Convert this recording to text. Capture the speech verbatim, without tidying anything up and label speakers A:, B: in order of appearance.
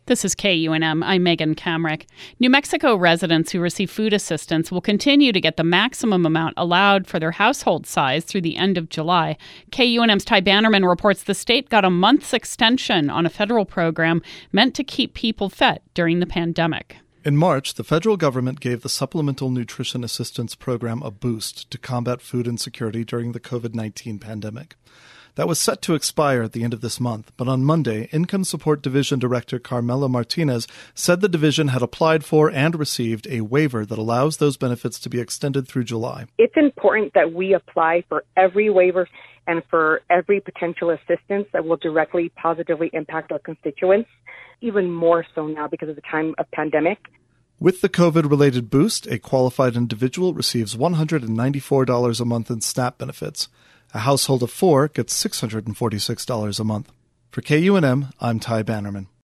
A: This is K U N M. I'm Megan Kamrick. New Mexico residents who receive food assistance will continue to get the maximum amount allowed for their household size through the end of July. K U N M's Ty Bannerman reports the state got a month's extension on a federal program meant to keep people fed during the pandemic.
B: In March, the federal government gave the Supplemental Nutrition Assistance Program a boost to combat food insecurity during the covid nineteen pandemic. That was set to expire at the end of this month, but on Monday, Income Support Division Director Carmela Martinez said the division had applied for and received a waiver that allows those benefits to be extended through July.
C: It's important that we apply for every waiver and for every potential assistance that will directly positively impact our constituents, even more so now because of the time of pandemic.
B: With the COVID-related boost, a qualified individual receives one hundred ninety-four dollars a month in SNAP benefits. A household of four gets six hundred forty-six dollars a month. For K U N M, I'm Ty Bannerman.